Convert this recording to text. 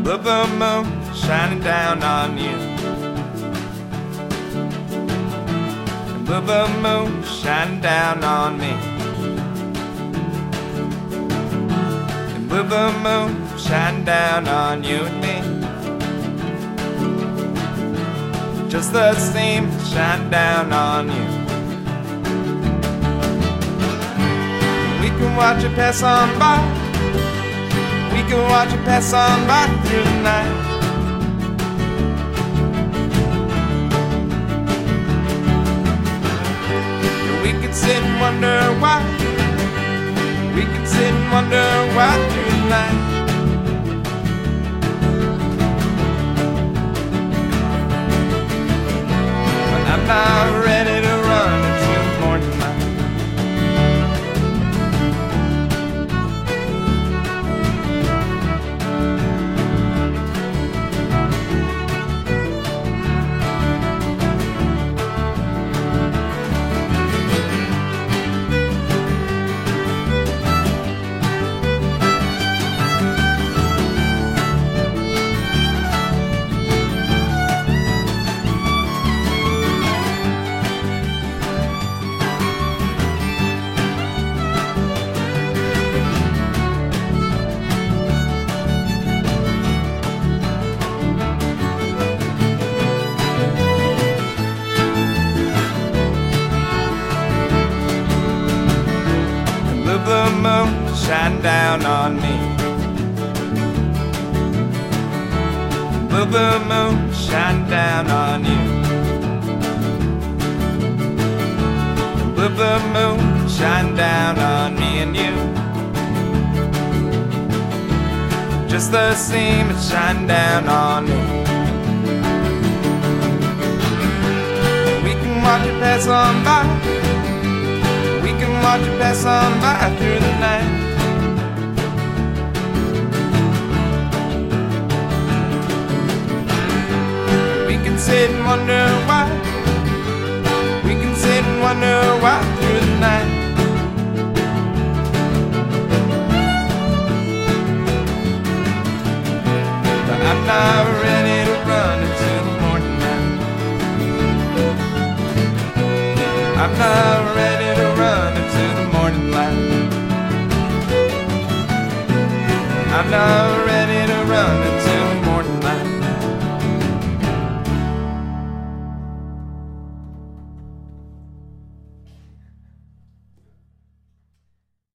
blue moon shining down on you. The blue moon shining down on me. The blue moon shining down on you and me. Just the same shine down on you. We can watch it pass on by. We can watch it pass on by through the night. And we can sit and wonder why. We can sit and wonder why through the night. I'm not ready to run until morning light. The moon shine down on me. The moon shine down on you. The moon shine down on me and you. Just the same, it shine down on me. We can watch it pass on by. Watch it pass on by through the night. We can sit and wonder why. We can sit and wonder why through the night. But I'm not ready to run into the morning light. I'm not ready to run into the morning light. I'm not ready to run into